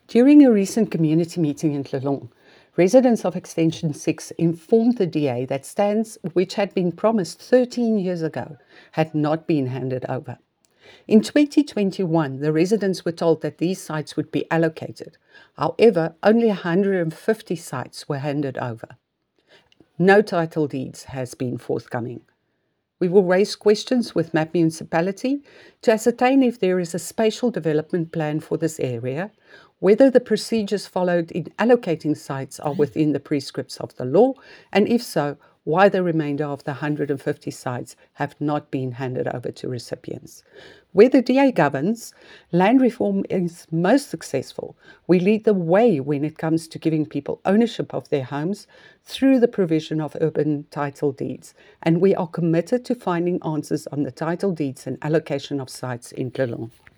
During a recent community meeting in Tlelong, residents of Extension 6 informed the DA that stands which had been promised 13 years ago had not been handed over. In 2021, the residents were told that these sites would be allocated. However, only 150 sites were handed over. No title deeds has been forthcoming. We will raise questions with MAP Municipality to ascertain if there is a spatial development plan for this area, whether the procedures followed in allocating sites are within the prescripts of the law, and if so, why the remainder of the 150 sites have not been handed over to recipients. Where the DA governs, land reform is most successful. We lead the way when it comes to giving people ownership of their homes through the provision of urban title deeds, and we are committed to finding answers on the title deeds and allocation of sites in Tlelong.